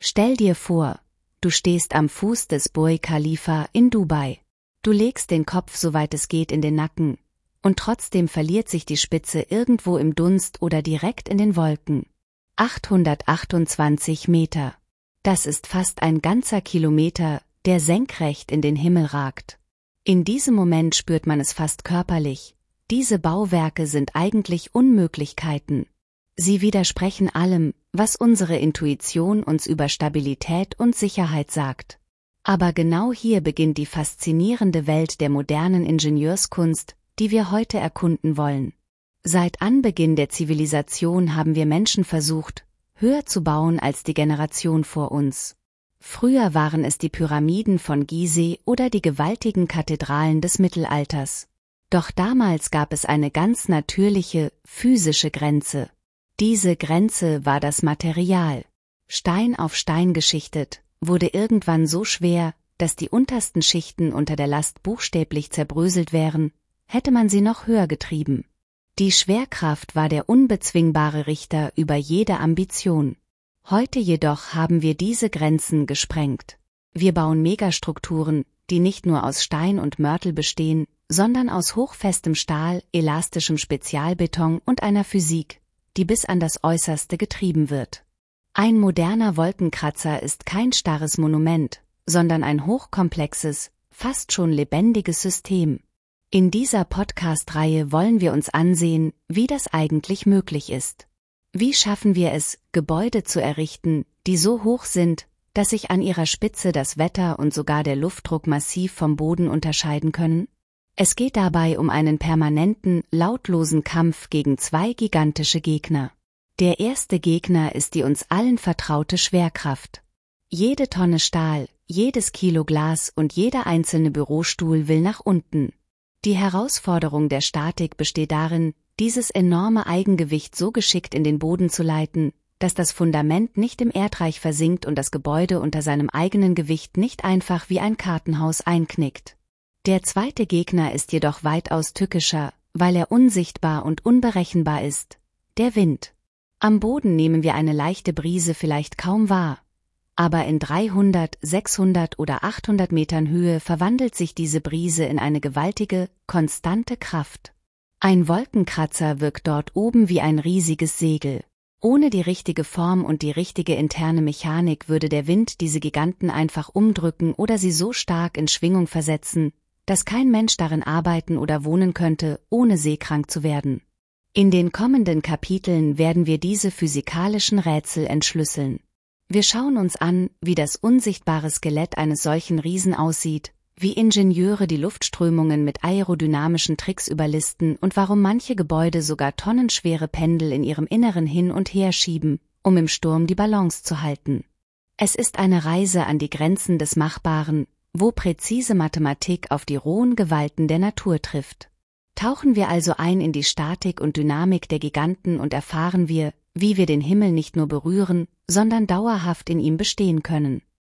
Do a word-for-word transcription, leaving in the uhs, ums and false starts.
Stell dir vor, du stehst am Fuß des Burj Khalifa in Dubai. Du legst den Kopf soweit es geht in den Nacken, und trotzdem verliert sich die Spitze irgendwo im Dunst oder direkt in den Wolken. achthundertachtundzwanzig Meter. Das ist fast ein ganzer Kilometer, der senkrecht in den Himmel ragt. In diesem Moment spürt man es fast körperlich. Diese Bauwerke sind eigentlich Unmöglichkeiten. Sie widersprechen allem, was unsere Intuition uns über Stabilität und Sicherheit sagt. Aber genau hier beginnt die faszinierende Welt der modernen Ingenieurskunst, die wir heute erkunden wollen. Seit Anbeginn der Zivilisation haben wir Menschen versucht, höher zu bauen als die Generation vor uns. Früher waren es die Pyramiden von Gizeh oder die gewaltigen Kathedralen des Mittelalters. Doch damals gab es eine ganz natürliche, physische Grenze. Diese Grenze war das Material. Stein auf Stein geschichtet, wurde irgendwann so schwer, dass die untersten Schichten unter der Last buchstäblich zerbröselt wären, hätte man sie noch höher getrieben. Die Schwerkraft war der unbezwingbare Richter über jede Ambition. Heute jedoch haben wir diese Grenzen gesprengt. Wir bauen Megastrukturen, die nicht nur aus Stein und Mörtel bestehen, sondern aus hochfestem Stahl, elastischem Spezialbeton und einer Physik, die bis an das Äußerste getrieben wird. Ein moderner Wolkenkratzer ist kein starres Monument, sondern ein hochkomplexes, fast schon lebendiges System. In dieser Podcast-Reihe wollen wir uns ansehen, wie das eigentlich möglich ist. Wie schaffen wir es, Gebäude zu errichten, die so hoch sind, dass sich an ihrer Spitze das Wetter und sogar der Luftdruck massiv vom Boden unterscheiden können? Es geht dabei um einen permanenten, lautlosen Kampf gegen zwei gigantische Gegner. Der erste Gegner ist die uns allen vertraute Schwerkraft. Jede Tonne Stahl, jedes Kilo Glas und jeder einzelne Bürostuhl will nach unten. Die Herausforderung der Statik besteht darin, dieses enorme Eigengewicht so geschickt in den Boden zu leiten, dass das Fundament nicht im Erdreich versinkt und das Gebäude unter seinem eigenen Gewicht nicht einfach wie ein Kartenhaus einknickt. Der zweite Gegner ist jedoch weitaus tückischer, weil er unsichtbar und unberechenbar ist: der Wind. Am Boden nehmen wir eine leichte Brise vielleicht kaum wahr. Aber in dreihundert, sechshundert oder achthundert Metern Höhe verwandelt sich diese Brise in eine gewaltige, konstante Kraft. Ein Wolkenkratzer wirkt dort oben wie ein riesiges Segel. Ohne die richtige Form und die richtige interne Mechanik würde der Wind diese Giganten einfach umdrücken oder sie so stark in Schwingung versetzen, dass kein Mensch darin arbeiten oder wohnen könnte, ohne seekrank zu werden. In den kommenden Kapiteln werden wir diese physikalischen Rätsel entschlüsseln. Wir schauen uns an, wie das unsichtbare Skelett eines solchen Riesen aussieht, wie Ingenieure die Luftströmungen mit aerodynamischen Tricks überlisten und warum manche Gebäude sogar tonnenschwere Pendel in ihrem Inneren hin und her schieben, um im Sturm die Balance zu halten. Es ist eine Reise an die Grenzen des Machbaren, wo präzise Mathematik auf die rohen Gewalten der Natur trifft. Tauchen wir also ein in die Statik und Dynamik der Giganten und erfahren wir, wie wir den Himmel nicht nur berühren, sondern dauerhaft in ihm bestehen können.